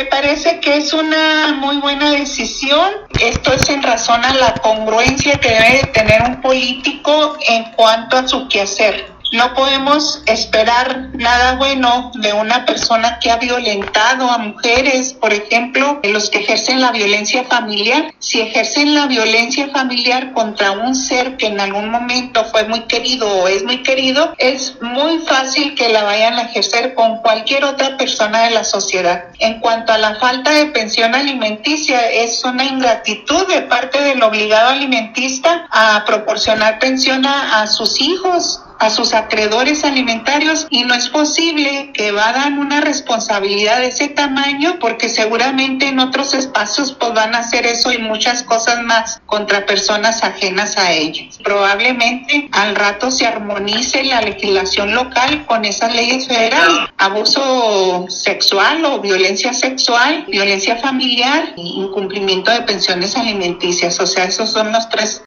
Me parece que es una muy buena decisión. Esto es en razón a la congruencia que debe tener un político en cuanto a su quehacer. No podemos esperar nada bueno de una persona que ha violentado a mujeres, por ejemplo, los que ejercen la violencia familiar. Si ejercen la violencia familiar contra un ser que en algún momento fue muy querido o es muy querido, es muy fácil que la vayan a ejercer con cualquier otra persona de la sociedad. En cuanto a la falta de pensión alimenticia, es una ingratitud de parte del obligado alimentista a proporcionar pensión a sus hijos, a sus acreedores alimentarios, y no es posible que hagan una responsabilidad de ese tamaño, porque seguramente en otros espacios pues van a hacer eso y muchas cosas más contra personas ajenas a ellos. Probablemente al rato se armonice la legislación local con esas leyes federales. Abuso sexual o violencia sexual, violencia familiar y incumplimiento de pensiones alimenticias. O sea, esos son los tres